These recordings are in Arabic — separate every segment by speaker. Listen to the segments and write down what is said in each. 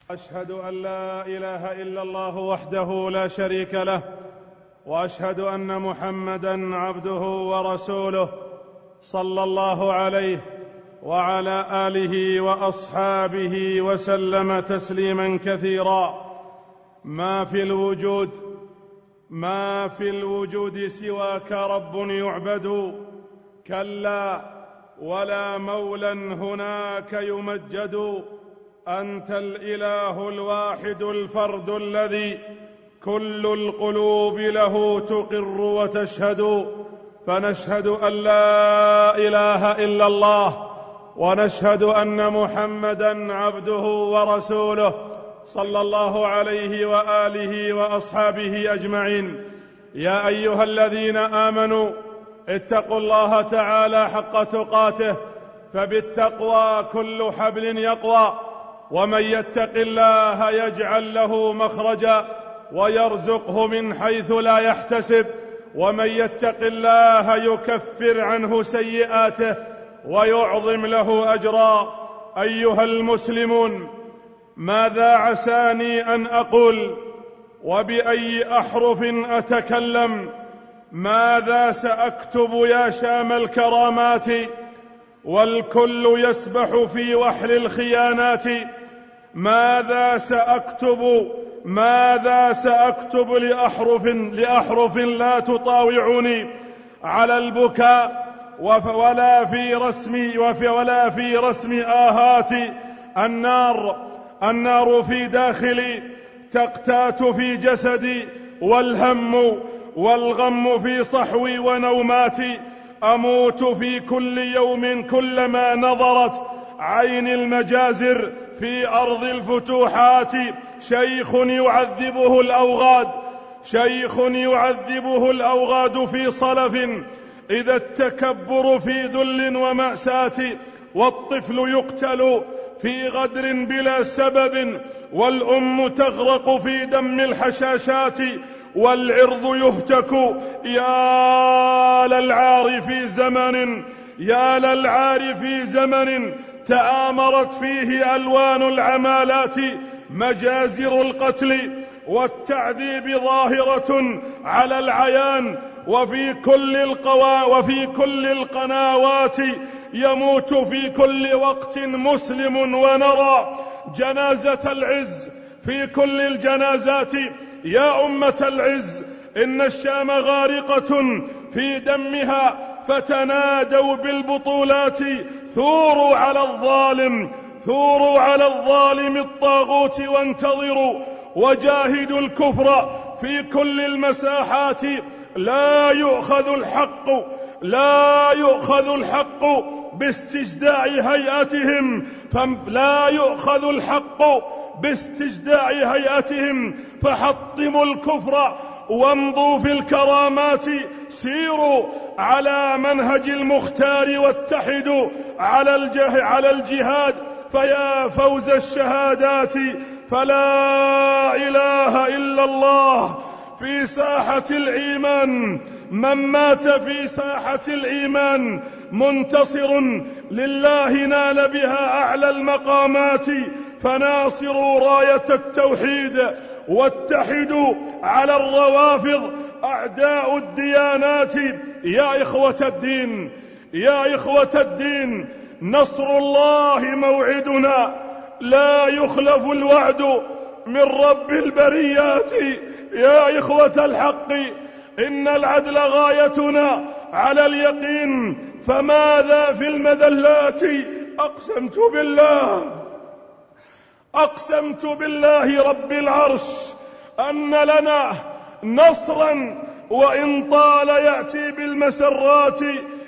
Speaker 1: أشهد أن لا إله إلا الله وحده لا شريك له، وأشهد أن محمدًا عبده ورسوله، صلى الله عليه وعلى آله وأصحابه وسلم تسليمًا كثيرًا. ما في الوجود سواك رب يعبد، كلا ولا مولى هناك يمجد. أنت الإله الواحد الفرد الذي كل القلوب له تقر وتشهد. فنشهد أن لا إله إلا الله، ونشهد أن محمدًا عبده ورسوله، صلى الله عليه وآله وأصحابه أجمعين. يا أيها الذين آمنوا اتقوا الله تعالى حق تقاته، فبالتقوى كل حبل يقوى، ومن يتق الله يجعل له مخرجا ويرزقه من حيث لا يحتسب، ومن يتق الله يكفر عنه سيئاته ويعظم له أجرا. أيها المسلمون، ماذا عساني أن أقول، وبأي أحرف أتكلم؟ ماذا سأكتب يا شام الكرامات، والكل يسبح في وحل الخيانات؟ ماذا سأكتب لأحرف لا تطاوعني على البكاء، ولا في رسم آهاتي. النار في داخلي تقتات في جسدي، والهم والغم في صحوي ونوماتي. أموت في كل يوم كلما نظرت عين المجازر في أرض الفتوحات. شيخ يعذبه الأوغاد في صلف، إذا التكبر في ذل ومأساة. والطفل يقتل في غدر بلا سبب، والأم تغرق في دم الحشاشات. والعرض يهتك يا للعار في زمن تآمرت فيه ألوان العمالات. مجازر القتل والتعذيب ظاهرة على العيان، وفي كل القنوات يموت في كل وقت مسلم. ونرى جنازة العز في كل الجنازات. يا أمة العز، إن الشام غارقة في دمها، فتنادوا بالبطولات. ثوروا على الظالم الطاغوت، وانتظروا وجاهدوا الكفر في كل المساحات. لا يؤخذ الحق باستجداع هيئتهم، فحطموا الكفر وامضوا في الكرامات. سيروا على منهج المختار، واتحدوا على الجهاد، فيا فوز الشهادات. فلا إله إلا الله في ساحة الإيمان، من مات في ساحة الإيمان منتصر لله نال بها أعلى المقامات. فناصروا راية التوحيد، واتحدوا على الروافض أعداء الديانات. يا إخوة الدين، نصر الله موعدنا، لا يخلف الوعد من رب البريات. يا إخوة الحق، إن العدل غايتنا على اليقين، فماذا في المذلات؟ أقسمت بالله رب العرش أن لنا نصرا، وإن طال يأتي بالمسرات.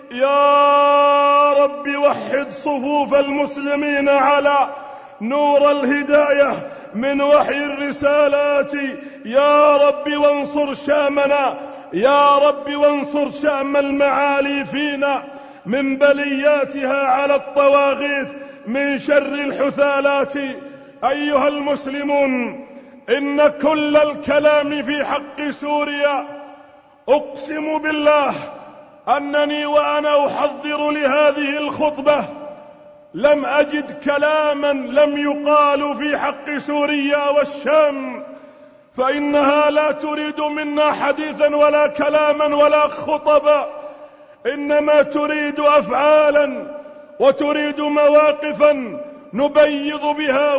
Speaker 1: يا رب وحد صفوف المسلمين على نور الهداية من وحي الرسالات. يا رب وانصر شامنا، يا رب وانصر شام المعالي فينا من بلياتها على الطواغيت من شر الحثالات. أيها المسلمون، إن كل الكلام في حق سوريا، أقسم بالله أنني وأنا أحضر لهذه الخطبة لم أجد كلاما لم يقال في حق سوريا والشام، فإنها لا تريد منا حديثا ولا كلاما ولا خطبا، إنما تريد أفعالا وتريد مواقفا نبيض بها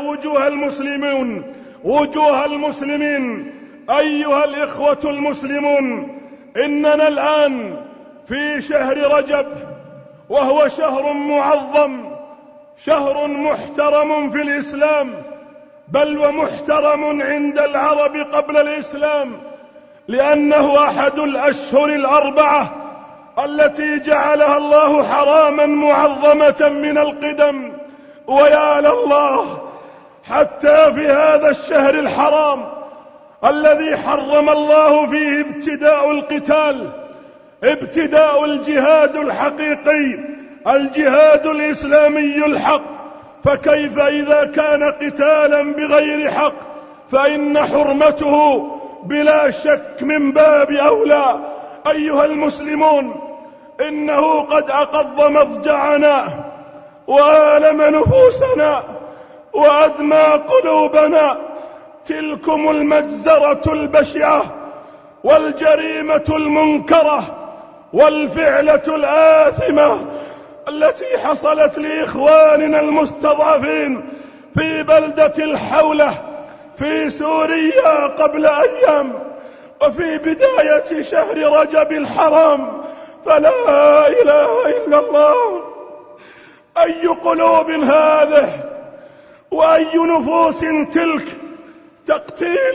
Speaker 1: وجوه المسلمين. أيها الإخوة المسلمون، إننا الآن في شهر رجب، وهو شهر معظم، شهر محترم في الإسلام، بل ومحترم عند العرب قبل الإسلام، لأنه أحد الأشهر الأربعة التي جعلها الله حراما معظمة من القدم. ويا لله، حتى في هذا الشهر الحرام الذي حرم الله فيه ابتداء القتال، ابتداء الجهاد الحقيقي، الجهاد الإسلامي الحق، فكيف إذا كان قتالا بغير حق؟ فإن حرمته بلا شك من باب أولى. أيها المسلمون، إنه قد أقض مضجعنا وآلم نفوسنا وأدمى قلوبنا تلكم المجزرة البشعة والجريمة المنكرة والفعلة الآثمة التي حصلت لإخواننا المستضعفين في بلدة الحولة في سوريا قبل أيام، وفي بداية شهر رجب الحرام. فلا إله إلا الله، أي قلوب هذه وأي نفوس تلك! تقتيل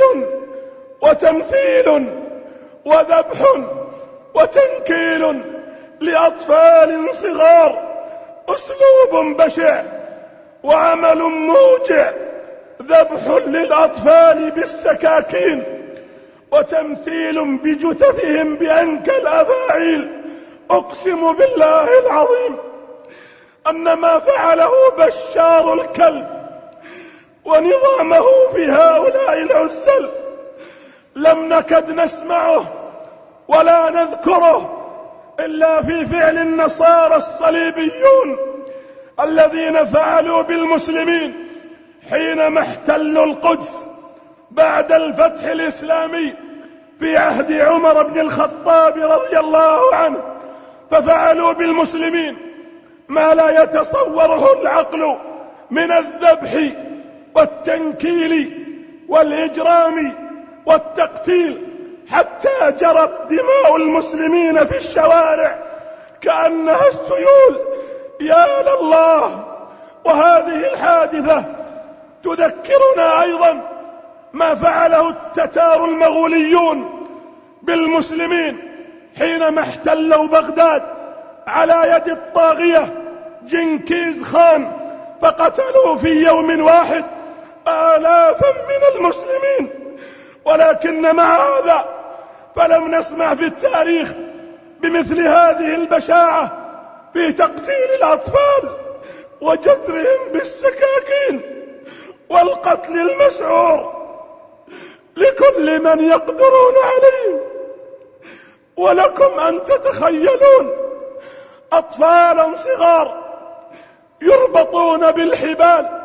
Speaker 1: وتمثيل وذبح وتنكيل لأطفال صغار، أسلوب بشع وعمل موجع، ذبح للأطفال بالسكاكين وتمثيل بجثثهم بأنكى الأفاعيل. أقسم بالله العظيم أن ما فعله بشار الكلب ونظامه في هؤلاء العسل لم نكد نسمعه ولا نذكره إلا في فعل النصارى الصليبيون الذين فعلوا بالمسلمين حينما احتلوا القدس بعد الفتح الإسلامي في عهد عمر بن الخطاب رضي الله عنه، ففعلوا بالمسلمين ما لا يتصوره العقل من الذبح والتنكيل والإجرام والتقتيل، حتى جرت دماء المسلمين في الشوارع كأنها السيول. يا لله! وهذه الحادثة تذكرنا أيضا ما فعله التتار المغوليون بالمسلمين حينما احتلوا بغداد على يد الطاغية جنكيز خان، فقتلوا في يوم واحد آلافا من المسلمين. ولكن مع هذا فلم نسمع في التاريخ بمثل هذه البشاعة في تقتيل الأطفال وجزرهم بالسكاكين والقتل المسعور لكل من يقدرون عليه. ولكم أن تتخيلون أطفالا صغار يربطون بالحبال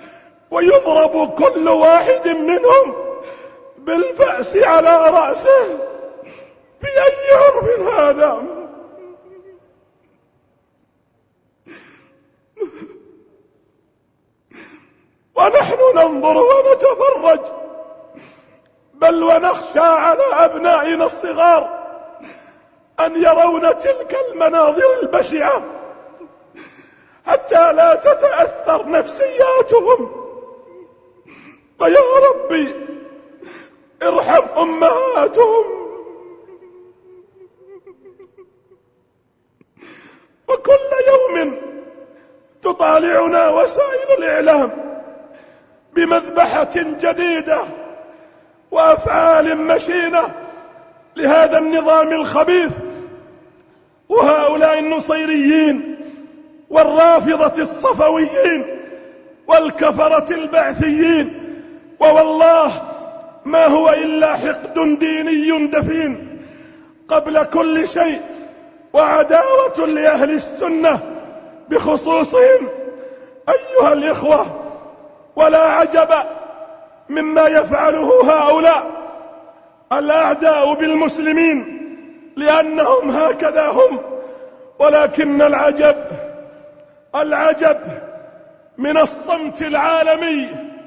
Speaker 1: ويضرب كل واحد منهم بالفأس على رأسه. في أي عرف هذا؟ ونحن ننظر ونتفرج، بل ونخشى على أبنائنا الصغار أن يرون تلك المناظر البشعة حتى لا تتأثر نفسياتهم. فيا ربي ارحم أمهاتهم. وكل يوم تطالعنا وسائل الإعلام بمذبحة جديدة وأفعال مشينة لهذا النظام الخبيث وهؤلاء النصيريين والرافضة الصفويين والكفرة البعثيين. ووالله ما هو إلا حقد ديني دفين قبل كل شيء، وعداوة لأهل السنة بخصوصهم، أيها الإخوة، ولا عجب مما يفعله هؤلاء الأعداء بالمسلمين، لأنهم هكذا هم. ولكن العجب من الصمت العالمي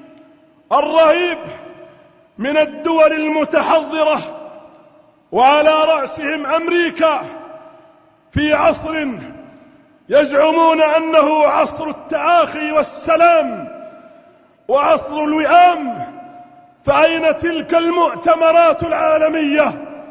Speaker 1: الرهيب من الدول المتحضرة، وعلى رأسهم أمريكا، في عصر يزعمون أنه عصر التآخي والسلام وعصر الوئام. فأين تلك المؤتمرات العالمية؟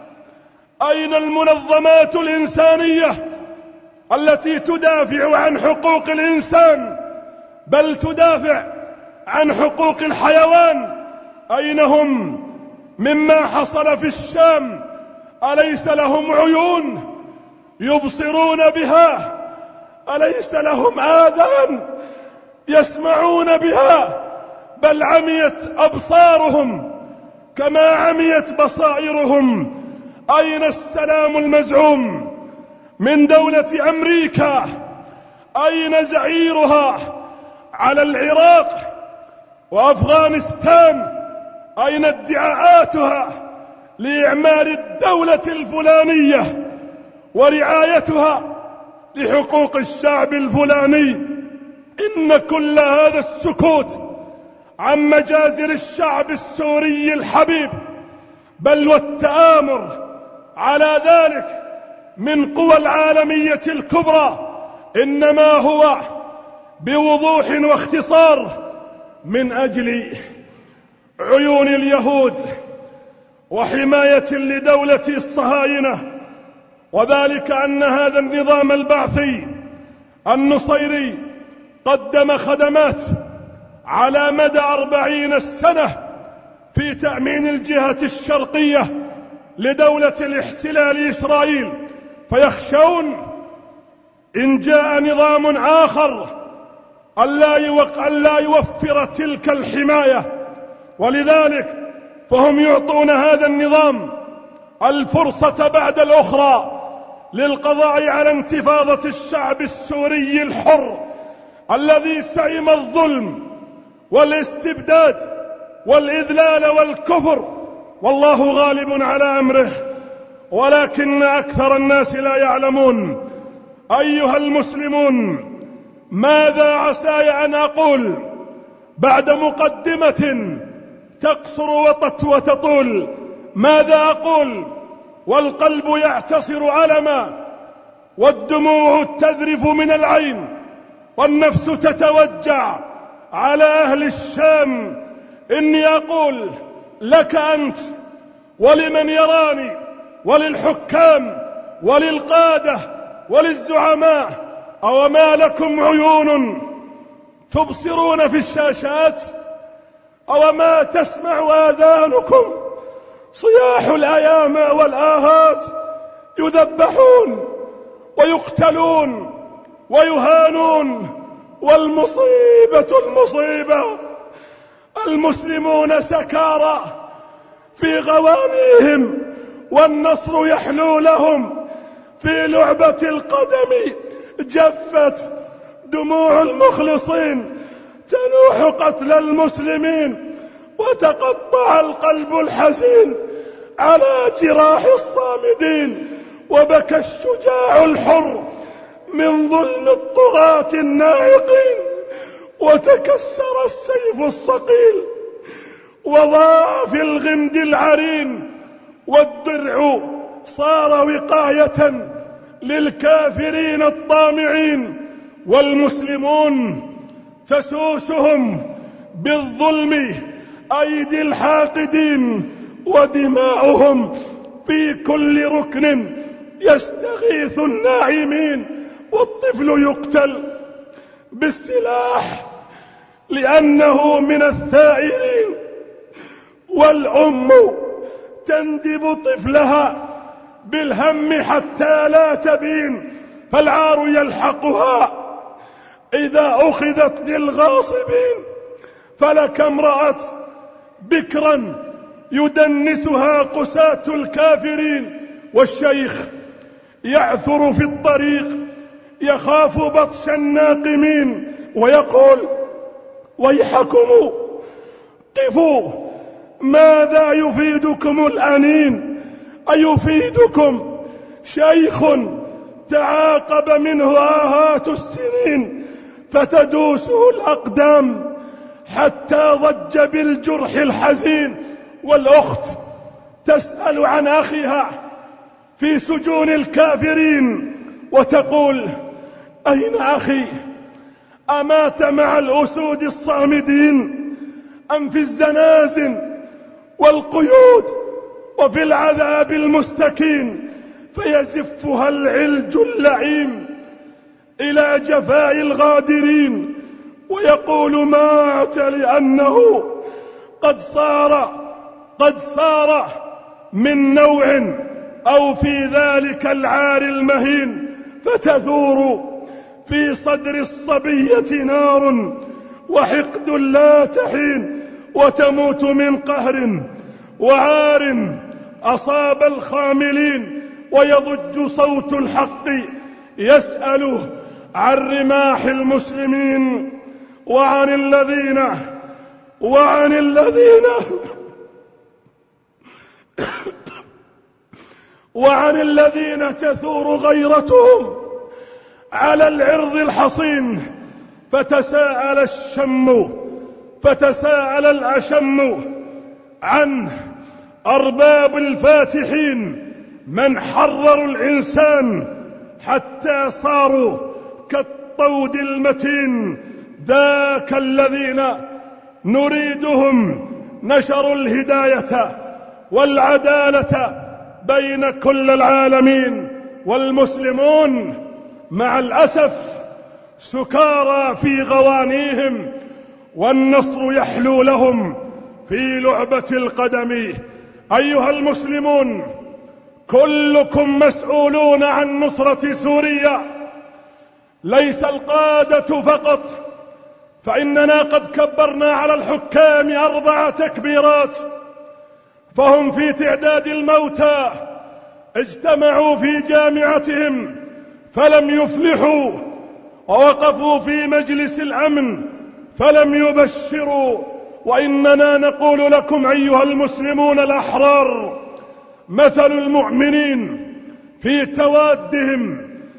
Speaker 1: أين المنظمات الإنسانية التي تدافع عن حقوق الإنسان، بل تدافع عن حقوق الحيوان؟ أين هم مما حصل في الشام؟ أليس لهم عيون يبصرون بها؟ أليس لهم آذان يسمعون بها؟ بل عميت أبصارهم كما عميت بصائرهم. أين السلام المزعوم من دولة أمريكا؟ أين زعيرها على العراق وأفغانستان؟ أين ادعاءاتها لإعمار الدولة الفلانية ورعايتها لحقوق الشعب الفلاني؟ إن كل هذا السكوت عن مجازر الشعب السوري الحبيب، بل والتآمر على ذلك من قوى العالمية الكبرى، إنما هو بوضوح واختصار من أجل عيون اليهود وحماية لدولة الصهاينة. وذلك أن هذا النظام البعثي النصيري قدم خدمات على مدى 40 سنة في تأمين الجهة الشرقية لدولة الاحتلال إسرائيل، فيخشون إن جاء نظام آخر ألا يوفر تلك الحماية. ولذلك فهم يعطون هذا النظام الفرصة بعد الأخرى للقضاء على انتفاضة الشعب السوري الحر الذي سئم الظلم والاستبداد والإذلال والكفر، والله غالب على أمره، ولكن أكثر الناس لا يعلمون. أيها المسلمون، ماذا عساي أن أقول بعد مقدمة تقصر وتطول؟ ماذا أقول والقلب يعتصر ألما والدموع تذرف من العين والنفس تتوجع على أهل الشام؟ إني أقول لك أنت ولمن يراني وللحكام وللقادة وللزعماء: أوما لكم عيون تبصرون في الشاشات؟ أوما تسمع آذانكم صياح الأيام والآهات؟ يذبحون ويقتلون ويهانون، والمصيبة المصيبة المسلمون سكارى في غوانيهم، والنصر يحلو لهم. في لعبة القدم جفت دموع المخلصين، تنوح قتل المسلمين، وتقطع القلب الحزين على جراح الصامدين. وبكى الشجاع الحر من ظلم الطغاة الناعقين، وتكسر السيف الصقيل وضاع في الغمد العرين، والدرع صار وقاية للكافرين الطامعين، والمسلمون تسوسهم بالظلم أيدي الحاقدين، ودماؤهم في كل ركن يستغيث الناعمين. والطفل يقتل بالسلاح لأنه من الثائرين، والأم تندب طفلها بالهم حتى لا تبين، فالعار يلحقها إذا أخذت للغاصبين. فلكم رأت بكرا يدنسها قساة الكافرين، والشيخ يعثر في الطريق يخاف بطش الناقمين، ويقول: ويحكم قفوا، ماذا يفيدكم الأنين؟ أيفيدكم شيخ تعاقب منه آهات السنين فتدوسه الأقدام حتى ضج بالجرح الحزين؟ والأخت تسأل عن أخيها في سجون الكافرين وتقول: أين أخي؟ أمات مع الأسود الصامدين أم في الزنازن والقيود وفي العذاب المستكين؟ فيزفها العلج اللعيم إلى جفاء الغادرين ويقول: مات لأنه قد صار من نوع أو في ذلك العار المهين. فتثور في صدر الصبية نار وحقد لا تحين، وتموت من قهر وعار أصاب الخاملين. ويضج صوت الحق يسأله عن رماح المسلمين وعن الذين تثور غيرتهم على العرض الحصين. فتساءل الأشم عن أرباب الفاتحين من حرروا الإنسان حتى صاروا كالطود المتين. ذاك الذين نريدهم نشروا الهداية والعدالة بين كل العالمين، والمسلمون مع الأسف سكارى في غوانيهم، والنصر يحلو لهم في لعبة القدم. أيها المسلمون، كلكم مسؤولون عن نصرة سوريا، ليس القادة فقط، فإننا قد كبرنا على الحكام 4 تكبيرات، فهم في تعداد الموتى اجتمعوا في جامعتهم فلم يفلحوا، ووقفوا في مجلس الأمن فلم يبشروا. وإننا نقول لكم أيها المسلمون الأحرار: مثل المؤمنين في توادهم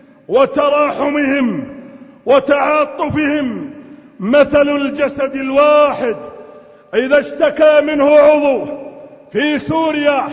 Speaker 1: وتراحمهم وتعاطفهم مثل الجسد الواحد، إذا اشتكى منه عضو في سوريا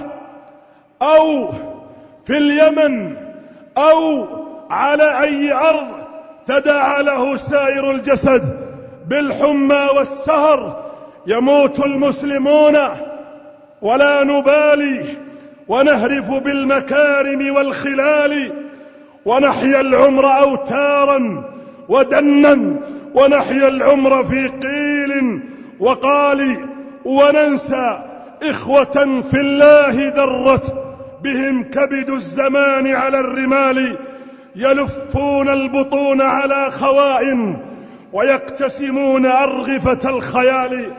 Speaker 1: أو في اليمن أو على أي أرض تداعى له سائر الجسد بالحمى والسهر. يموت المسلمون ولا نبالي، ونهرف بالمكارم والخلال، ونحيا العمر أوتارا ودنا، ونحيا العمر في قيل وقال، وننسى إخوة في الله درت بهم كبد الزمان على الرمال، يلفون البطون على خوائن ويقتسمون أرغفة الخيال.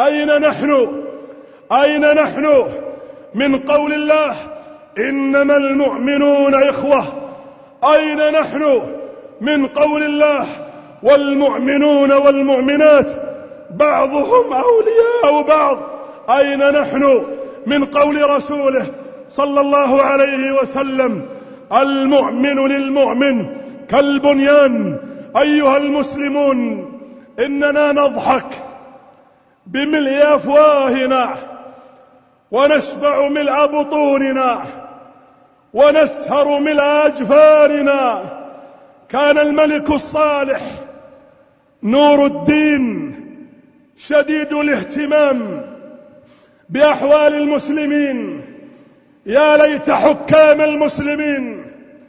Speaker 1: أين نحن من قول الله إنما المؤمنون إخوة؟ أين نحن من قول الله والمؤمنون والمؤمنات بعضهم أولياء بعض؟ أين نحن من قول رسوله صلى الله عليه وسلم المؤمن للمؤمن كالبنيان؟ أيها المسلمون، إننا نضحك بملء أفواهنا ونشبع ملء بطوننا ونسهر ملء أجفاننا. كان الملك الصالح نور الدين شديد الاهتمام بأحوال المسلمين. يا ليت حكام المسلمين،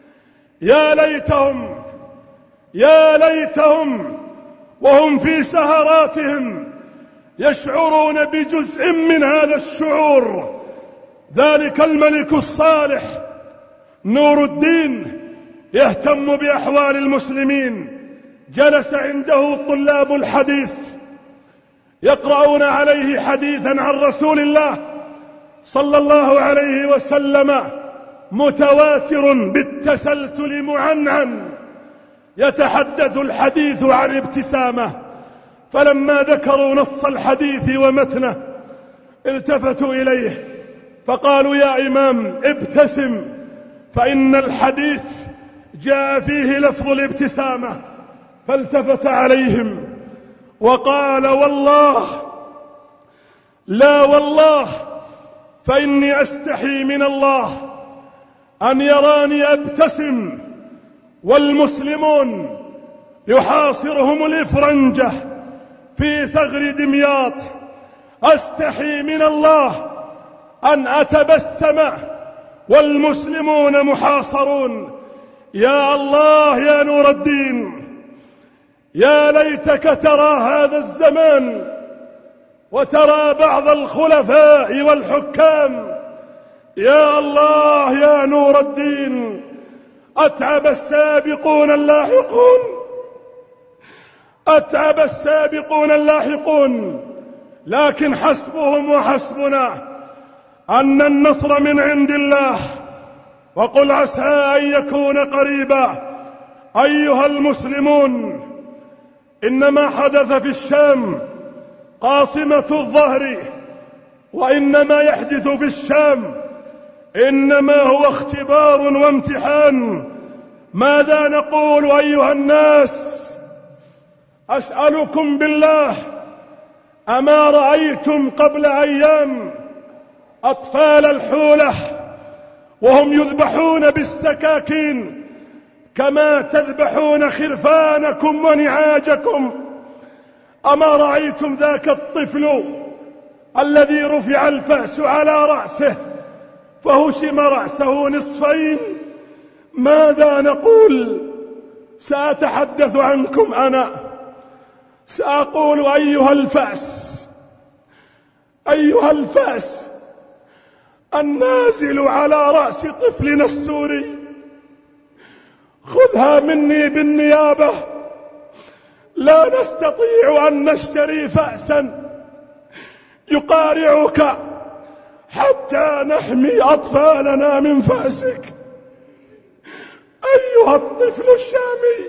Speaker 1: يا ليتهم وهم في سهراتهم يشعرون بجزء من هذا الشعور. ذلك الملك الصالح نور الدين يهتم بأحوال المسلمين. جلس عنده طلاب الحديث يقرؤون عليه حديثا عن رسول الله صلى الله عليه وسلم متواتر بالتسلسل معنعن، يتحدث الحديث عن ابتسامة، فلما ذكروا نص الحديث ومتنه التفتوا إليه فقالوا: يا إمام ابتسم، فإن الحديث جاء فيه لفظ الابتسامة. فالتفت عليهم وقال: والله لا والله، فإني أستحي من الله أن يراني أبتسم والمسلمون يحاصرهم الإفرنجة في ثغر دمياط. أستحي من الله أن أتبسم والمسلمون محاصرون. يا الله يا نور الدين، يا ليتك ترى هذا الزمان وترى بعض الخلفاء والحكام. يا الله يا نور الدين، أتعب السابقون اللاحقون، أتعب السابقون اللاحقون، لكن حسبهم وحسبنا أن النصر من عند الله، وقل عسى أن يكون قريبا. أيها المسلمون، إنما حدث في الشام قاصمة الظهر، وإنما يحدث في الشام إنما هو اختبار وامتحان. ماذا نقول أيها الناس؟ أسألكم بالله، أما رأيتم قبل أيام أطفال الحولة وهم يذبحون بالسكاكين كما تذبحون خرفانكم ونعاجكم؟ أما رأيتم ذاك الطفل الذي رفع الفأس على رأسه فهشم رأسه نصفين؟ ماذا نقول؟ سأتحدث عنكم أنا، سأقول: أيها الفأس، أيها الفأس النازل على رأس طفلنا السوري، خذها مني بالنيابة. لا نستطيع أن نشتري فأسا يقارعك حتى نحمي أطفالنا من فأسك. أيها الطفل الشامي،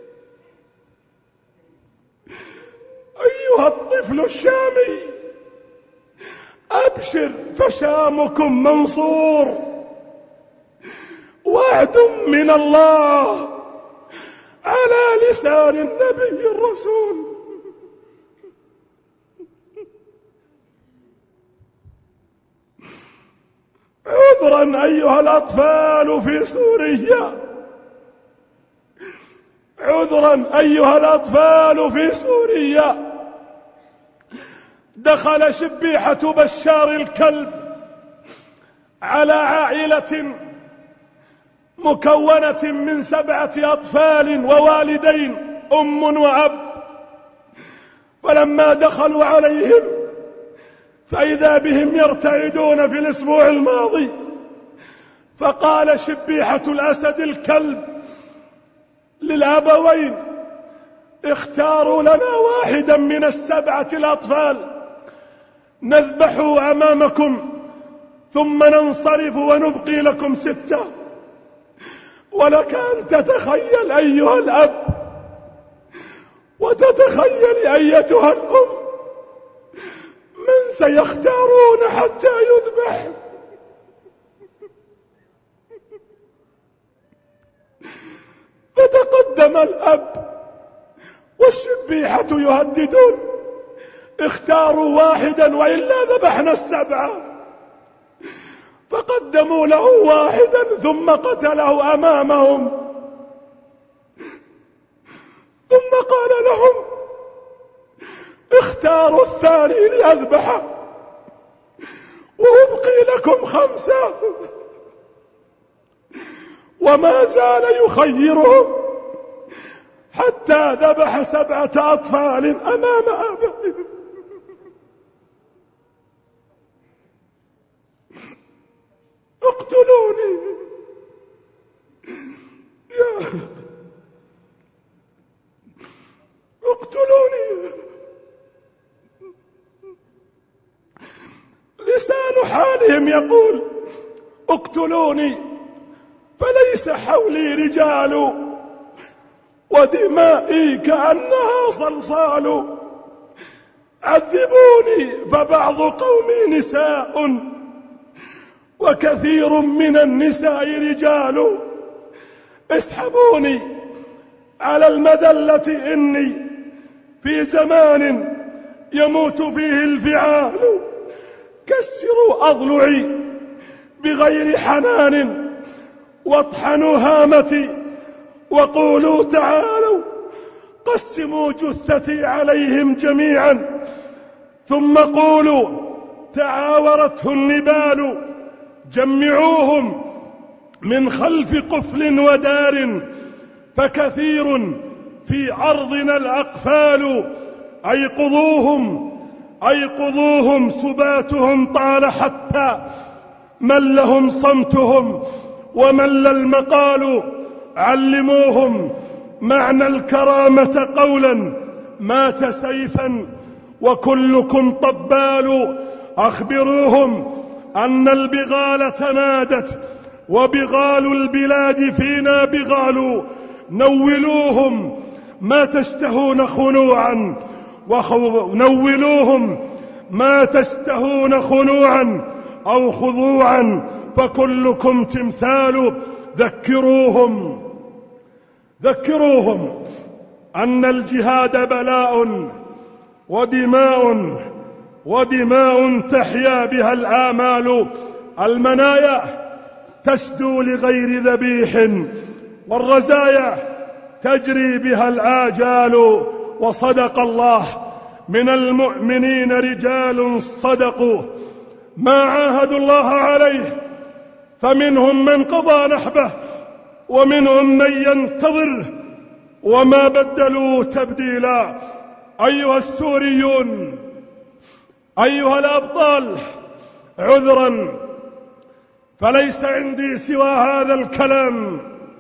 Speaker 1: أيها الطفل الشامي، أبشر فشامكم منصور، وعد من الله على لسان النبي الرسول. عذرا أيها الأطفال في سوريا، عذرا أيها الأطفال في سوريا. دخل شبيحة بشار الكلب على عائلة مكونة من 7 أطفال ووالدين، أم وأب. فلما دخلوا عليهم فإذا بهم يرتعدون في الأسبوع الماضي، فقال شبيحة الأسد الكلب للأبوين: اختاروا لنا واحدا من 7 الأطفال نذبح أمامكم ثم ننصرف ونبقي لكم 6. ولك أن تتخيل أيها الأب وتتخيل أيتها الأم من سيختارون حتى يذبح. فتقدم الأب والشبيحة يهددون: اختاروا واحدا وإلا ذبحنا 7. فقدموا له واحدا ثم قتله أمامهم، ثم قال لهم: اختاروا الثاني لأذبحه وأبقي لكم 5. وما زال يخيرهم حتى ذبح 7 أطفال أمام آبائهم. اقتلوني يا اقتلوني. لسان حالهم يقول: اقتلوني، فليس حولي رجال ودمائي كأنها صلصال. عذبوني فبعض قومي نساء وكثير من النساء رجال. اسحبوني على المذلة إني في زمان يموت فيه الفعال. كسروا أضلعي بغير حنان واطحنوا هامتي وقولوا تعالوا. قسموا جثتي عليهم جميعا ثم قولوا تعاورته النبال. جمعوهم من خلف قفل ودار فكثير في عرضنا الأقفال. أيقظوهم سباتهم طال حتى ملهم صمتهم ومل المقال. علموهم معنى الكرامة قولا مات سيفا وكلكم طبال. أخبروهم أن البغال تنادت وبغال البلاد فينا بغال. نولوهم ما تشتهون خنوعا نولوهم ما تشتهون خنوعا أو خضوعا فكلكم تمثال. ذكروهم أن الجهاد بلاء ودماء تحيا بها الآمال. المنايا تشدو لغير ذبيح والرزايا تجري بها الآجال. وصدق الله من المؤمنين رجال صدقوا ما عاهدوا الله عليه فمنهم من قضى نحبه ومنهم من ينتظر وما بدلوا تبديلا. أيها السوريون أيها الأبطال عذرا فليس عندي سوى هذا الكلام.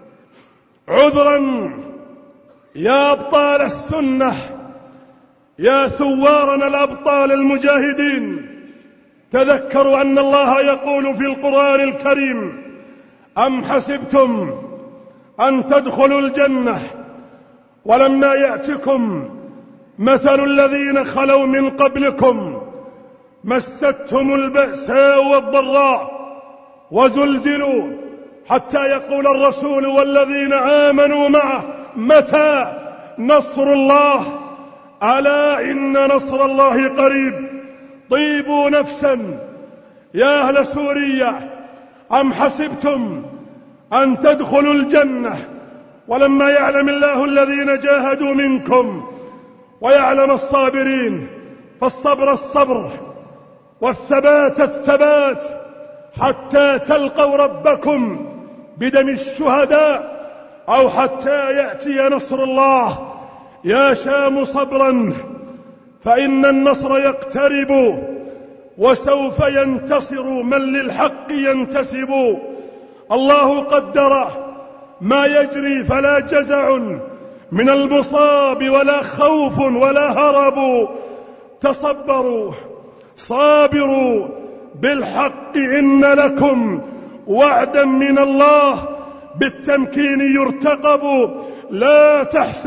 Speaker 1: عذرا يا أبطال السنة يا ثوارنا الأبطال المجاهدين. تذكروا أن الله يقول في القرآن الكريم أم حسبتم أن تدخلوا الجنة ولما يأتكم مثل الذين خلوا من قبلكم مستهم البأساء والضراء وزلزلوا حتى يقول الرسول والذين آمنوا معه متى نصر الله ألا إن نصر الله قريب. طيبوا نفسا يا أهل سوريا أم حسبتم أن تدخلوا الجنة ولما يعلم الله الذين جاهدوا منكم ويعلم الصابرين فالصبر الصبر والثبات الثبات حتى تلقوا ربكم بدم الشهداء أو حتى يأتي نصر الله. يا شام صبرا فإن النصر يقترب وسوف ينتصر من للحق ينتسب. الله قدر ما يجري فلا جزع من المصاب ولا خوف ولا هرب. تصبروا صابروا بالحق إن لكم وعدا من الله بالتمكين يرتقب. لا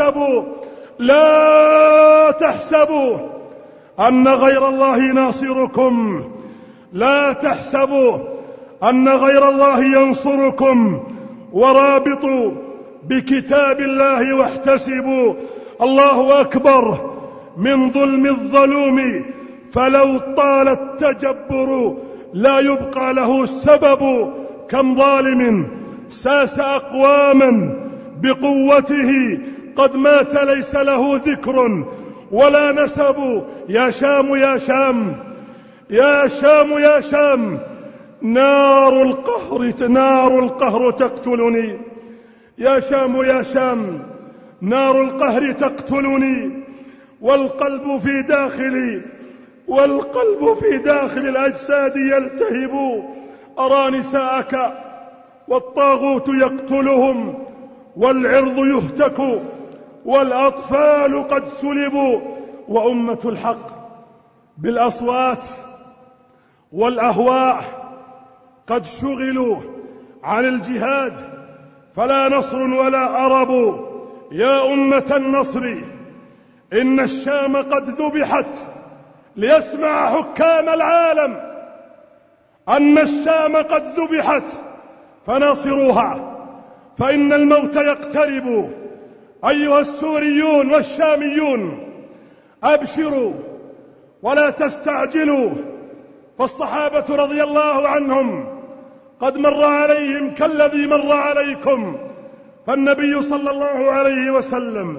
Speaker 1: تحسبوا أن غير الله ناصركم. لا تحسبوا أن غير الله ينصركم ورابطوا بكتاب الله واحتسبوا. الله أكبر من ظلم الظلوم فلو طال التجبر لا يبقى له سبب. كم ظالم ساس أقواما بقوته قد مات ليس له ذكر ولا نسب. يا شام يا شام يا شام يا شام نار القهر تقتلني. يا شام يا شام نار القهر تقتلني والقلب في داخل الأجساد يلتهب. أرى نساءك والطاغوت يقتلهم والعرض يهتك والأطفال قد سلبوا وأمة الحق بالأصوات والأهواء قد شغلوا عن الجهاد فلا نصر ولا أرب. يا أمة النصر، إن الشام قد ذبحت ليسمع حكام العالم أن الشام قد ذبحت، فناصروها، فإن الموت يقترب. أيها السوريون والشاميون، أبشروا ولا تستعجلوا، فالصحابة رضي الله عنهم قد مر عليهم كالذي مر عليكم. فالنبي صلى الله عليه وسلم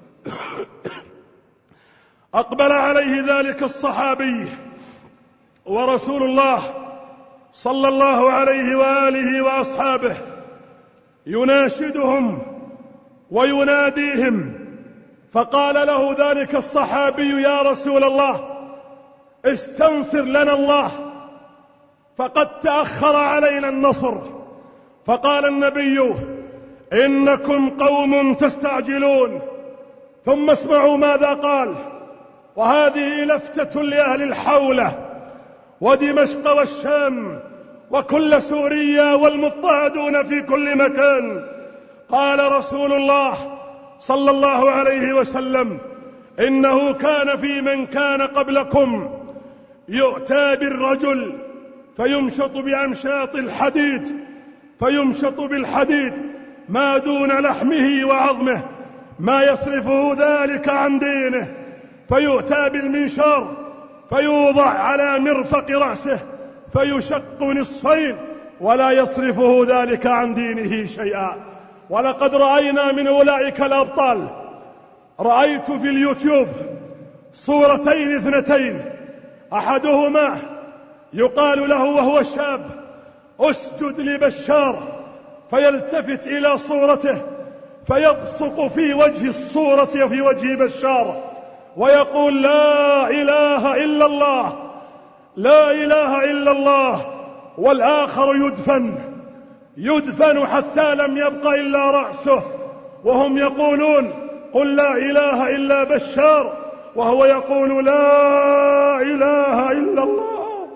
Speaker 1: أقبل عليه ذلك الصحابي، ورسول الله صلى الله عليه وآله وأصحابه يناشدهم ويناديهم، فقال له ذلك الصحابي: يا رسول الله، استنصر لنا الله، فقد تأخر علينا النصر. فقال النبي: إنكم قوم تستعجلون. ثم اسمعوا ماذا قال، وهذه لفتة لأهل الحولة ودمشق والشام وكل سوريا والمضطهدون في كل مكان. قال رسول الله صلى الله عليه وسلم: إنه كان في من كان قبلكم يؤتى بالرجل فيمشط بأمشاط الحديد، فيمشط بالحديد ما دون لحمه وعظمه، ما يصرفه ذلك عن دينه، فيؤتى بالمنشار فيوضع على مرفق رأسه فيشق نصفين، ولا يصرفه ذلك عن دينه شيئا. ولقد رأينا من أولئك الأبطال، رأيت في اليوتيوب صورتين اثنتين، أحدهما يقال له وهو شاب: اسجد لبشار، فيلتفت إلى صورته فيبصق في وجه الصورة في وجه بشار ويقول: لا إله إلا الله، لا إله إلا الله. والآخر يدفن حتى لم يبق إلا رأسه، وهم يقولون: قل لا إله إلا بشار، وهو يقول: لا إله إلا الله،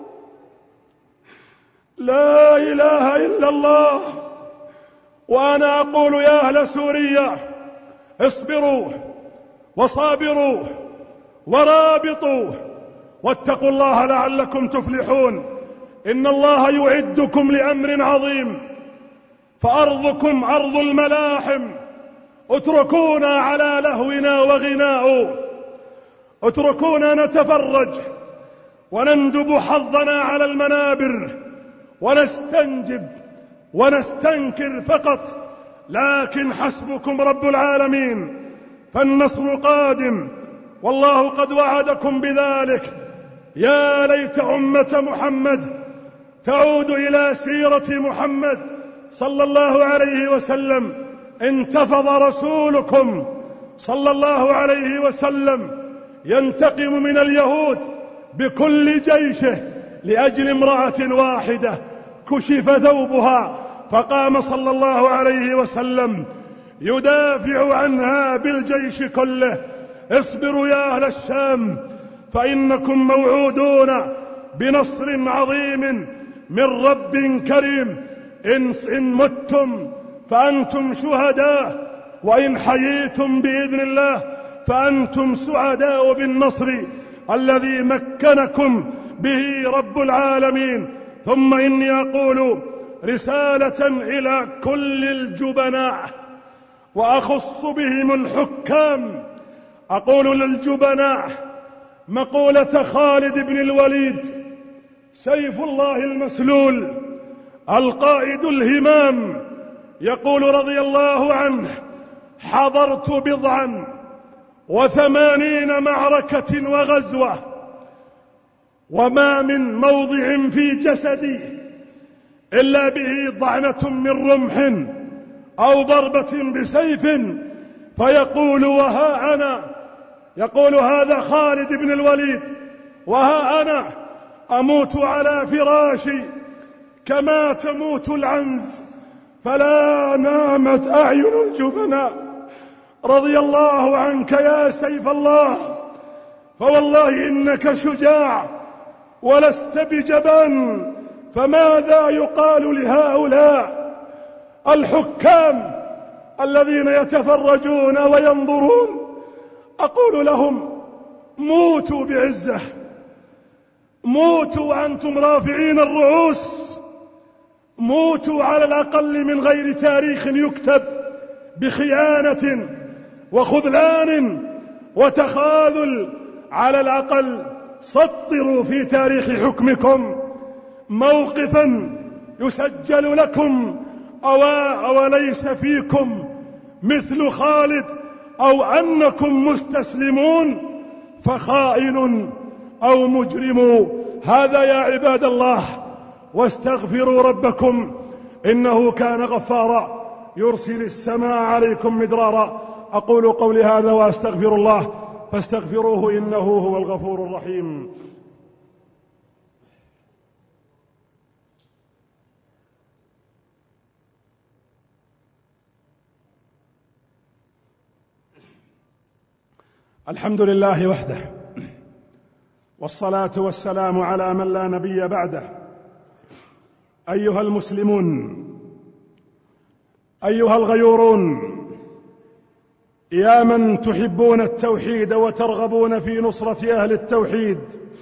Speaker 1: لا إله إلا الله. وأنا أقول: يا أهل سوريا، اصبروا وصابروا ورابطوا واتقوا الله لعلكم تفلحون. إن الله يعدكم لأمر عظيم، فأرضكم أرض الملاحم، اتركونا على لهونا وغناء، اتركونا نتفرج ونندب حظنا على المنابر ونستنجب ونستنكر فقط، لكن حسبكم رب العالمين، فالنصر قادم، والله قد وعدكم بذلك. يا ليت أمة محمد تعود إلى سيرة محمد صلى الله عليه وسلم. انتفض رسولكم صلى الله عليه وسلم ينتقم من اليهود بكل جيشه لأجل امرأة واحدة كشف ثوبها، فقام صلى الله عليه وسلم يدافع عنها بالجيش كله. اصبروا يا أهل الشام، فإنكم موعودون بنصر عظيم من رب كريم. إن متم فأنتم شهداء، وإن حييتم بإذن الله فأنتم سعداء بالنصر الذي مكنكم به رب العالمين. ثم إني أقول رسالة إلى كل الجبناء، وأخص بهم الحكام. أقول للجبناء مقولة خالد بن الوليد سيف الله المسلول القائد الهمام، يقول رضي الله عنه: حضرت 89 معركة وغزوة، وما من موضع في جسدي إلا به طعنة من رمح أو ضربة بسيف، فيقول: وها أنا، يقول هذا خالد بن الوليد، وها أنا أموت على فراشي كما تموت العنز، فلا نامت أعين الجبناء. رضي الله عنك يا سيف الله، فوالله إنك شجاع ولست بجبان. فماذا يقال لهؤلاء الحكام الذين يتفرجون وينظرون أقول لهم: موتوا بعزة، موتوا وأنتم رافعين الرؤوس، موتوا على الأقل من غير تاريخ يكتب بخيانة وخذلان وتخاذل. على الأقل سطروا في تاريخ حكمكم موقفا يسجل لكم: أوليس فيكم مثل خالد أو أنكم مستسلمون فخائن أو مجرم. هذا يا عباد الله، واستغفروا ربكم إنه كان غفارا يرسل السماء عليكم مدرارا. أقول قولي هذا وأستغفر الله فاستغفروه إنه هو الغفور الرحيم. الحمد لله وحده، والصلاة والسلام على من لا نبي بعده. أيها المسلمون، أيها الغيورون، يا من تحبون التوحيد وترغبون في نصرة أهل التوحيد،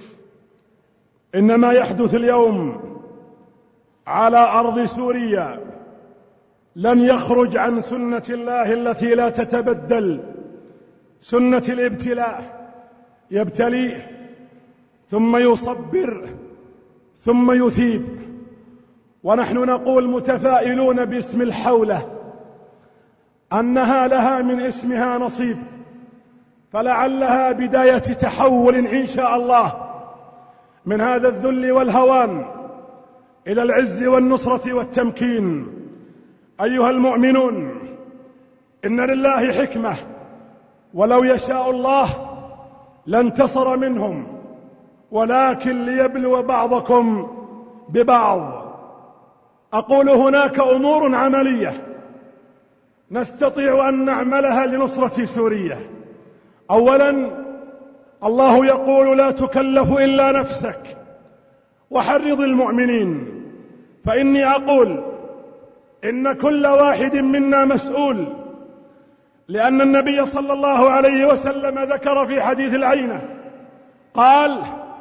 Speaker 1: إن ما يحدث اليوم على أرض سوريا لن يخرج عن سنة الله التي لا تتبدل، سنة الابتلاء. يبتليه ثم يصبر ثم يثيب. ونحن نقول متفائلون باسم الحولة أنها لها من اسمها نصيب، فلعلها بداية تحول إن شاء الله من هذا الذل والهوان إلى العز والنصرة والتمكين. أيها المؤمنون، إن لله حكمة، ولو يشاء الله لانتصر منهم، ولكن ليبلو بعضكم ببعض. أقول هناك أمور عملية نستطيع أن نعملها لنصرة سوريا. أولا، الله يقول: لا تكلف إلا نفسك وحرض المؤمنين. فإني أقول إن كل واحد منا مسؤول، لأن النبي صلى الله عليه وسلم ذكر في حديث العينة قال: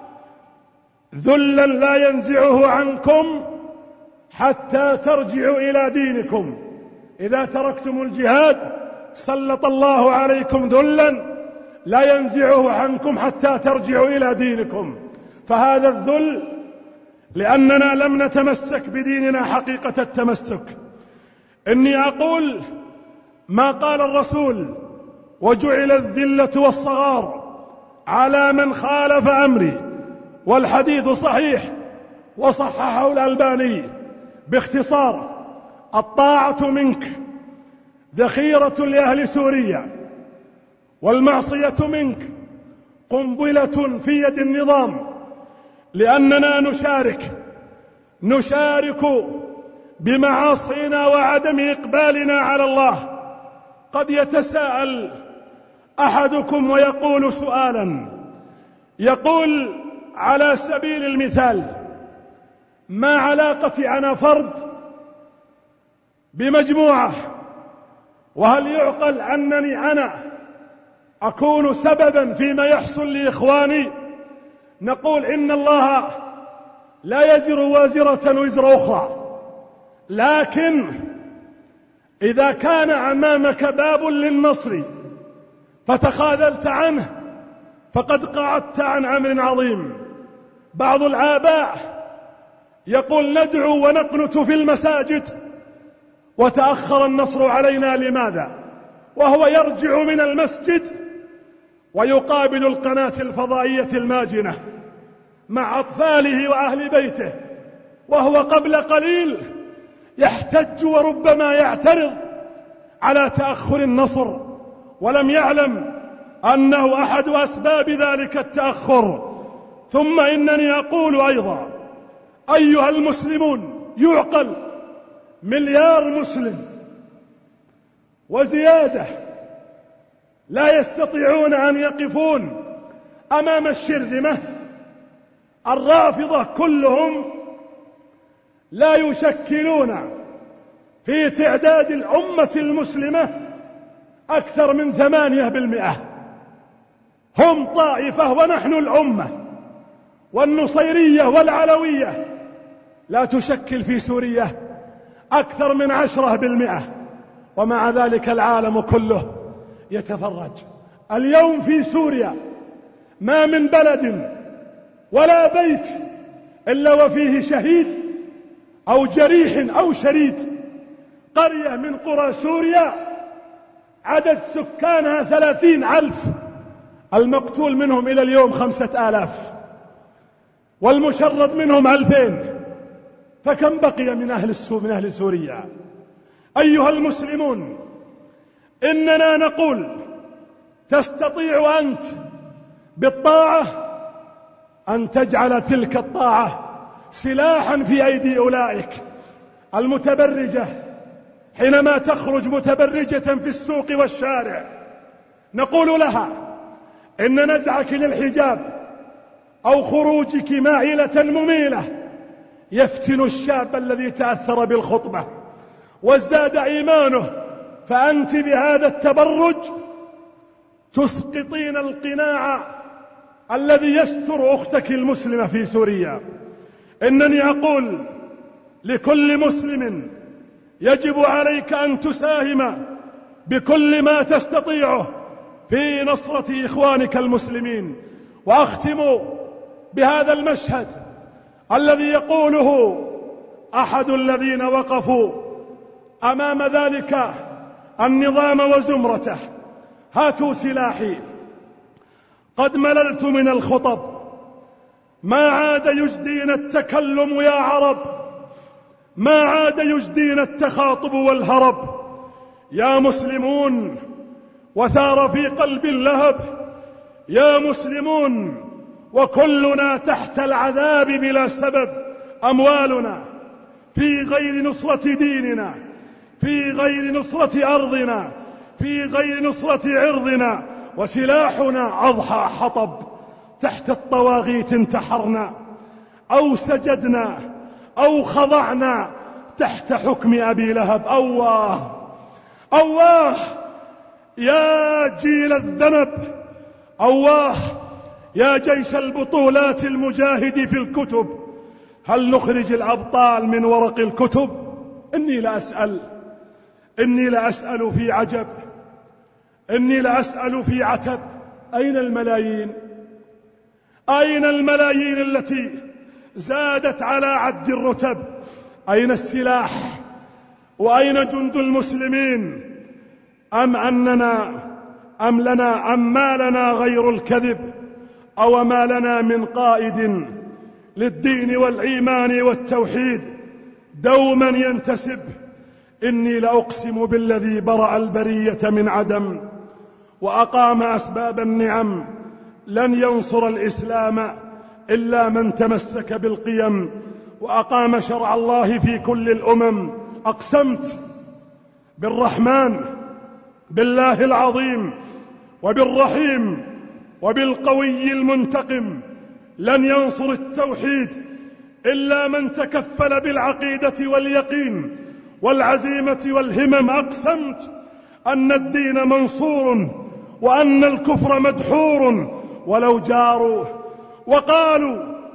Speaker 1: ذلا لا ينزعه عنكم حتى ترجعوا إلى دينكم. إذا تركتم الجهاد سلط الله عليكم ذلا لا ينزعه عنكم حتى ترجعوا إلى دينكم. فهذا الذل لأننا لم نتمسك بديننا حقيقة التمسك. إني أقول ما قال الرسول: وجعل الذلة والصغار على من خالف أمري. والحديث صحيح وصححه الألباني. باختصار: الطاعة منك ذخيرة لأهل سوريا، والمعصية منك قنبلة في يد النظام، لأننا نشارك بمعاصينا وعدم إقبالنا على الله. قد يتساءل أحدكم ويقول سؤالا، يقول على سبيل المثال: ما علاقتي أنا فرد بمجموعة؟ وهل يعقل أنني أنا أكون سببا فيما يحصل لإخواني؟ نقول إن الله لا يزر وازرة وزر أخرى، لكن إذا كان أمامك باب للنصر فتخاذلت عنه فقد قعدت عن أمر عظيم. بعض الآباء يقول: ندعو ونقنت في المساجد وتأخر النصر علينا، لماذا؟ وهو يرجع من المسجد ويقابل القناة الفضائية الماجنة مع أطفاله وأهل بيته، وهو قبل قليل يحتج وربما يعترض على تأخر النصر، ولم يعلم أنه أحد أسباب ذلك التأخر. ثم إنني أقول أيضا: أيها المسلمون، يعقل 1,000,000 مسلم وزيادة لا يستطيعون أن يقفون أمام الشرذمة؟ الرافضة كلهم لا يشكلون في تعداد الأمة المسلمة أكثر من 8%. هم طائفة ونحن الأمة، والنصيرية والعلوية لا تشكل في سوريا أكثر من 10%، ومع ذلك العالم كله يتفرج. اليوم في سوريا ما من بلد ولا بيت إلا وفيه شهيد أو جريح أو شريد. قرية من قرى سوريا عدد سكانها 30,000، المقتول منهم إلى اليوم 5,000، والمشرد منهم 2,000، فكم بقي من أهل سوريا؟ أيها المسلمون، إننا نقول تستطيع أنت بالطاعة أن تجعل تلك الطاعة سلاحا في أيدي أولئك المتبرجة. حينما تخرج متبرجة في السوق والشارع نقول لها إن نزعك للحجاب أو خروجك ماعلة مميلة يفتن الشاب الذي تأثر بالخطبة وازداد إيمانه، فأنت بهذا التبرج تسقطين القناع الذي يستر أختك المسلمة في سوريا. إنني أقول لكل مسلم يجب عليك أن تساهم بكل ما تستطيعه في نصرة إخوانك المسلمين. وأختم بهذا المشهد الذي يقوله أحد الذين وقفوا أمام ذلك النظام وزمرته: هاتوا سلاحي، قد مللت من الخطب، ما عاد يجدين التكلم يا عرب، ما عاد يجدين التخاطب والهرب. يا مسلمون، وثار في قلب اللهب، يا مسلمون وكلنا تحت العذاب بلا سبب. أموالنا في غير نصرة ديننا، في غير نصرة أرضنا، في غير نصرة عرضنا، وسلاحنا أضحى حطب. تحت الطواغيت انتحرنا أو سجدنا أو خضعنا تحت حكم أبي لهب. أواه أواه يا جيل الذنب، أواه يا جيش البطولات المجاهد في الكتب، هل نخرج الأبطال من ورق الكتب؟ إني لأسأل في عجب، إني لأسأل في عتب، أين الملايين؟ أين الملايين التي زادت على عد الرتب؟ أين السلاح؟ وأين جند المسلمين؟ أم ما لنا غير الكذب؟ أو ما لنا من قائد للدين والإيمان والتوحيد دوما ينتسب؟ إني لأقسم بالذي برأ البرية من عدم وأقام أسباب النعم، لن ينصر الإسلام إلا من تمسك بالقيم وأقام شرع الله في كل الأمم. أقسمت بالرحمن، بالله العظيم وبالرحيم وبالقوي المنتقم، لن ينصر التوحيد إلا من تكفل بالعقيدة واليقين والعزيمة والهمم. أقسمت أن الدين منصور وأن الكفر مدحور، ولو جاروا وقالوا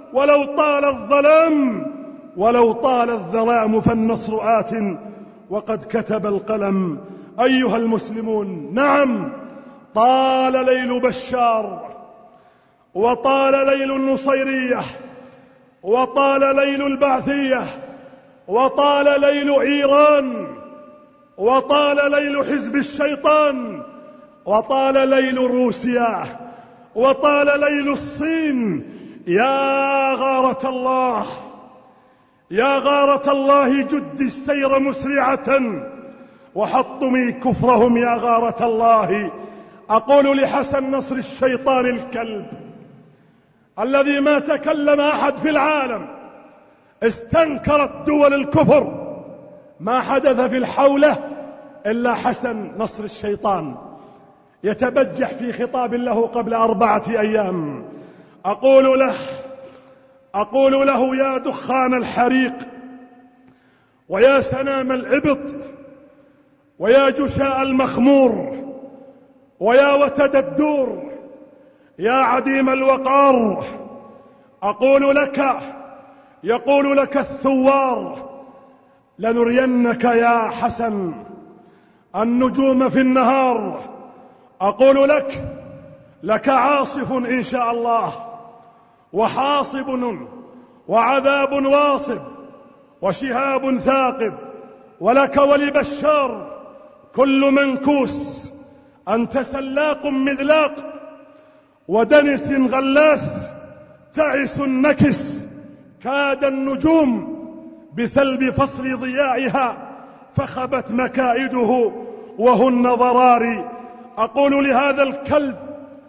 Speaker 1: ولو طال الظلام فالنصر آت، وقد كتب القلم. أيها المسلمون، نعم، طال ليل بشار، وطال ليل النصيرية، وطال ليل البعثية، وطال ليل إيران، وطال ليل حزب الشيطان، وطال ليل روسيا، وطال ليل الصين. يا غارة الله، يا غارة الله، جد السير مسرعة وحطمي كفرهم يا غارة الله. أقول لحسن نصر الشيطان الكلب الذي ما تكلم أحد في العالم استنكرت دول الكفر ما حدث في الحولة إلا حسن نصر الشيطان، يتبجح في خطاب له قبل 4 أيام. أقول له: يا دخان الحريق ويا سنام الإبط، ويا جشاء المخمور، ويا وتد الدور، يا عديم الوقار، أقول لك، يقول لك الثوار: لنرينك يا حسن النجوم في النهار. أقول لك عاصف إن شاء الله، وحاصب، وعذاب واصب، وشهاب ثاقب، ولك ولبشار كل منكوس. أنت سلاق مذلاق، ودنس غلاس، تعس نكس، كاد النجوم بثلب فصل ضياعها فخبت مكائده وهن ضراري. أقول لهذا الكلب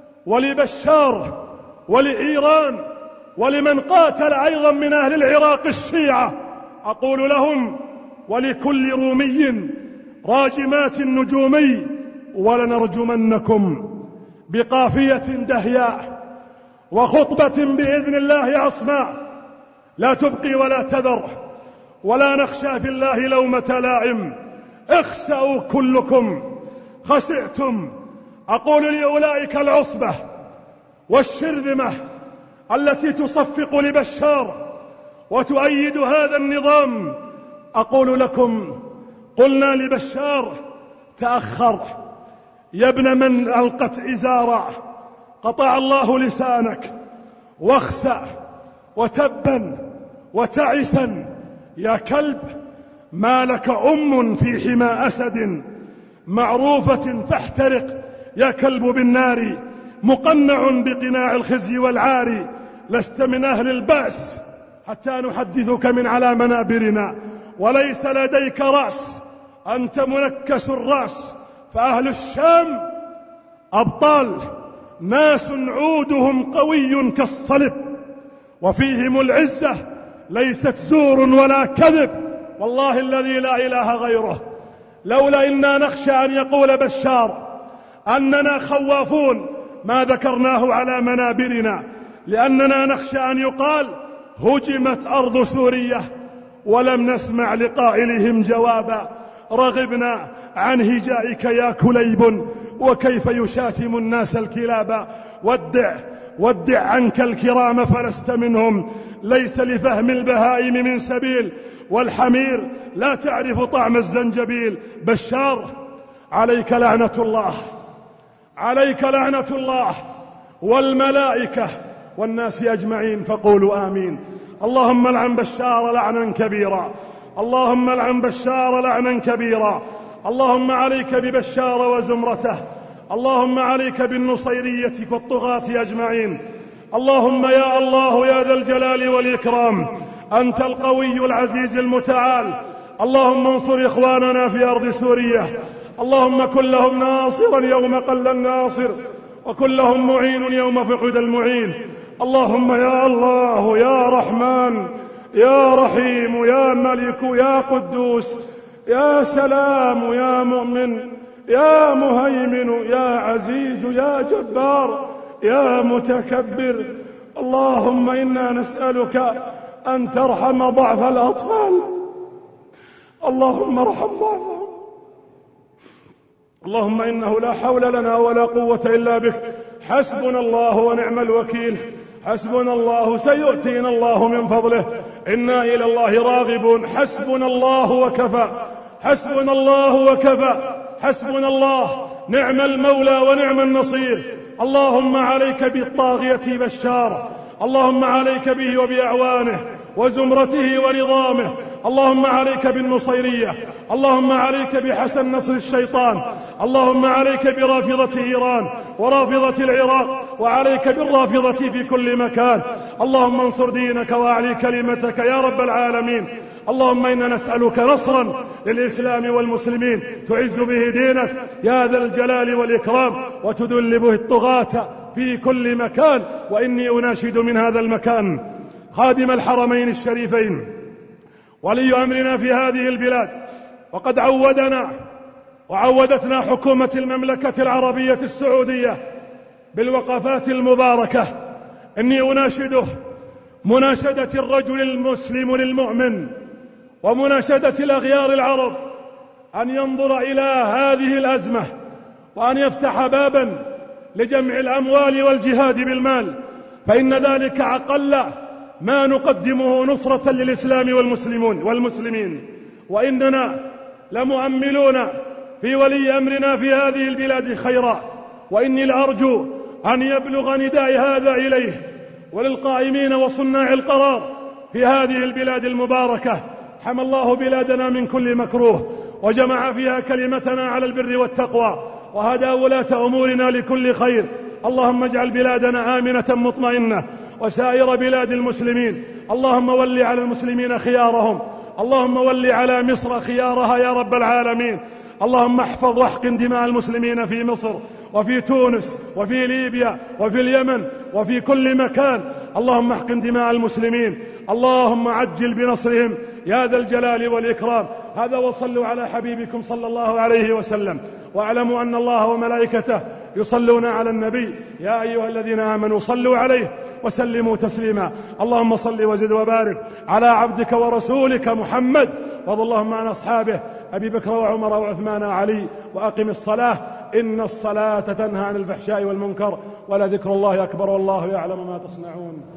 Speaker 1: ولبشار ولإيران ولمن قاتل أيضا من أهل العراق الشيعة، أقول لهم: ولكل رومي راجمات النجومي، ولنرجمنكم بقافية دهياء وخطبة بإذن الله عصماء، لا تبقي ولا تذر، ولا نخشى في الله لومة لائم. اخسأوا كلكم، خسئتم. أقول لأولئك العصبة والشرذمة التي تصفق لبشار وتؤيد هذا النظام، أقول لكم: قلنا لبشار: تأخر يا ابن من ألقت إزارا، قطع الله لسانك، واخسأ وتبا وتعسا يا كلب. ما لك أم في حمى أسد معروفة فاحترق يا كلب بالنار، مقنع بقناع الخزي والعار. لست من أهل البأس حتى نحدثك من على منابرنا، وليس لديك رأس، أنت منكس الرأس. فأهل الشام أبطال، ناس عودهم قوي كالصلب، وفيهم العزة ليست زور ولا كذب، والله الذي لا إله غيره. لولا إنا نخشى أن يقول بشار أننا خوافون ما ذكرناه على منابرنا، لأننا نخشى أن يقال: هجمت أرض سوريا، ولم نسمع لقائلهم جوابا. رغبنا عن هجائك يا كليب، وكيف يشاتم الناس الكلابا. ودع عنك الكرام فلست منهم، ليس لفهم البهائم من سبيل، والحمير لا تعرف طعم الزنجبيل. بشار، عليك لعنة الله، عليك لعنة الله والملائكة والناس أجمعين، فقولوا آمين. اللهم لعن بشار لعنا كبيرا، اللهم لعن بشار لعنا كبيرا. اللهم عليك ببشار وزمرته، اللهم عليك بالنصيرية والطغاة أجمعين. اللهم يا الله يا ذا الجلال والإكرام، أنت القوي العزيز المتعال. اللهم انصر إخواننا في أرض سوريا، اللهم كن لهم ناصرا يوم قل الناصر، وكن لهم معين يوم فقد المعين. اللهم يا الله يا رحمن يا رحيم يا ملك يا قدوس يا سلام يا مؤمن يا مهيمن يا عزيز يا جبار يا متكبر، اللهم إنا نسألك أن ترحم ضعف الأطفال، اللهم ارحم ضعفهم. اللهم إنه لا حول لنا ولا قوة إلا بك. حسبنا الله ونعم الوكيل، حسبنا الله، سيؤتينا الله من فضله، إنا إلى الله راغبون. حسبنا الله وكفى، حسبنا الله وكفى، حسبنا الله، نعم المولى ونعم النصير. اللهم عليك بالطاغية بشار، اللهم عليك به وبأعوانه وزمرته ونظامه، اللهم عليك بالنصيرية، اللهم عليك بحسن نصر الشيطان، اللهم عليك برافضة إيران ورافضة العراق، وعليك بالرافضة في كل مكان. اللهم انصر دينك وأعلي كلمتك يا رب العالمين. اللهم إنا نسألك نصرا للإسلام والمسلمين تعز به دينك يا ذا الجلال والإكرام، وتذل به الطغاة في كل مكان. وإني أناشد من هذا المكان خادم الحرمين الشريفين ولي أمرنا في هذه البلاد، وقد عودنا وعودتنا حكومة المملكة العربية السعودية بالوقفات المباركة. إني أناشده مناشدة الرجل المسلم للمؤمن، ومناشدة الأغيار العرب أن ينظر إلى هذه الأزمة وأن يفتح بابا لجمع الأموال والجهاد بالمال، فإن ذلك أقل ما نقدمه نصرة للإسلام والمسلمين. وإننا لمؤملون في ولي أمرنا في هذه البلاد خيرا، وإني لأرجو أن يبلغ نداء هذا إليه وللقائمين وصناع القرار في هذه البلاد المباركة. حمى الله بلادنا من كل مكروه، وجمع فيها كلمتنا على البر والتقوى، وهدى ولاة أمورنا لكل خير. اللهم اجعل بلادنا آمنة مطمئنة وسائر بلاد المسلمين. اللهم ول على المسلمين خيارهم، اللهم ول على مصر خيارها يا رب العالمين. اللهم احفظ واحقن دماء المسلمين في مصر وفي تونس وفي ليبيا وفي اليمن وفي كل مكان. اللهم احقن دماء المسلمين، اللهم عجل بنصرهم يا ذا الجلال والإكرام. هذا وصلوا على حبيبكم صلى الله عليه وسلم، واعلموا أن الله وملائكته يصلون على النبي. يا أيها الذين آمنوا صلوا عليه وسلموا تسليما. اللهم صل وزد وبارك على عبدك ورسولك محمد، وارض اللهم عن أصحابه أبي بكر وعمر وعثمان وعلي. وأقم الصلاة، إن الصلاة تنهى عن الفحشاء والمنكر، ولذكر الله أكبر والله يعلم ما تصنعون.